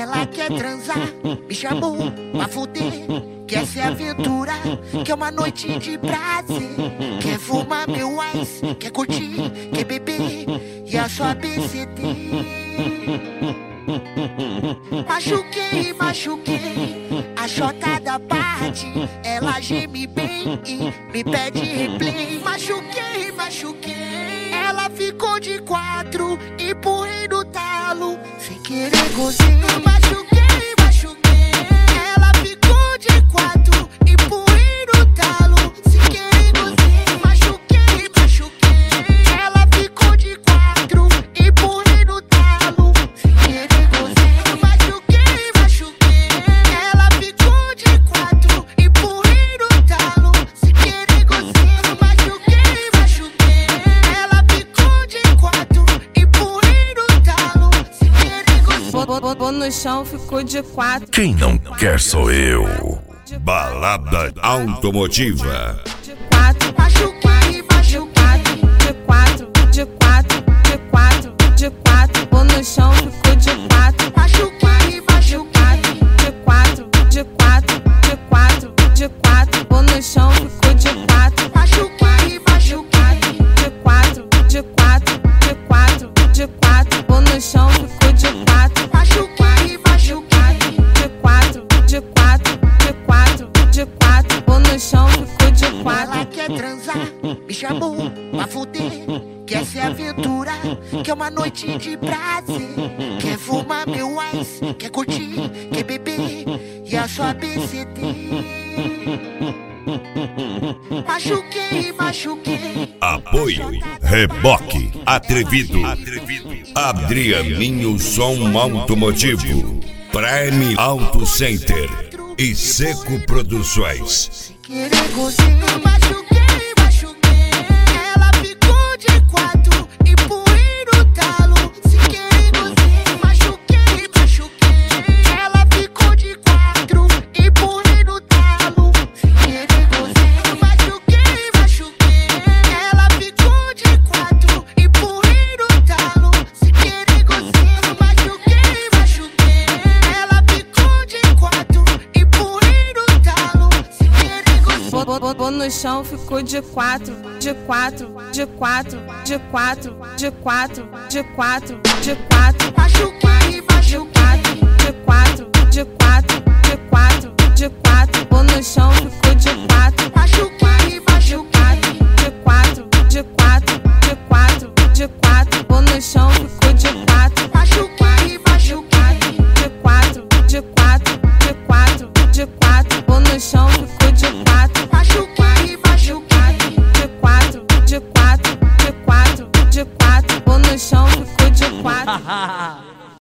Ela quer transar, me chamou pra fuder. Quer se aventurar, quer uma noite de prazer. Quer fumar meu ice, quer curtir, quer beber e a sua BCD. Machuquei, machuquei a chota da parte. Ela geme bem e me pede replay. Machuquei, machuquei. Ela ficou de 4, empurrei no talo, sem querer gozei. Machuquei, machuquei. Ela ficou de 4, empurrei no talo, sem querer gozei. Machuquei, machuquei. Ela ficou de 4, empurrei no talo, sem querer gozei. Machuquei, machuquei. Ela ficou de 4, empurrei no talo, sem querer gozei. Machuquei, machuquei. Ela ficou de 4, empurrei no talo, sem querer gozei. Pô no chão, ficou de 4. Quem não quer sou eu. Balada automotiva. De 4, machuquei, machuquei. De 4, de 4, de 4, de 4. Pô no chão, ficou de 4. Machuquei, machuquei. De 4, de 4, de 4, de 4. Pô no chão, ficou de 4. Machuquei, machuquei. De 4, de 4, de 4, de 4. Pô no chão, ficou de 4. Machuquei, machuquei. De 4, de 4, de 4, de 4. Pô no chão, ficou de 4. Ela quer transar, me chamou pra fuder. Quer se aventurar, quer uma noite de prazer. Quer fumar meu ice, quer curtir, quer beber e a sua BCD. Machuquei, machuquei. Apoio Reboque Atrevido. Adrianinho Som Automotivo. Prime Auto Center e Seco Produções. Querer gozei. Machuquei, machuquei. Ela ficou de 4, empurrei no talo, sem querer gozei. Machuquei, machuquei. Ela ficou de 4, empurrei no talo, sem querer gozei. Machuquei, machuquei. Ela ficou de 4, empurrei no talo, sem querer gozei. Machuquei, machuquei. Ela ficou de 4, empurrei no talo, sem querer gozei. Pô no chão, ficou de 4, de 4, de 4, de 4, de 4, de 4, de 4. Machuquei, machuquei. De 4, de 4, de 4, de 4. Pô no chão, ficou de 4. Machuquei, machuquei. De 4, de 4, de 4, de 4. Pô no chão, ficou de 4. Machuquei, machuquei. De 4, de 4, de 4, de 4. Pô no chão, ficou de 4. Machuquei, machuquei. De 4, de 4, de 4, de 4. Pô no chão, ficou de 4.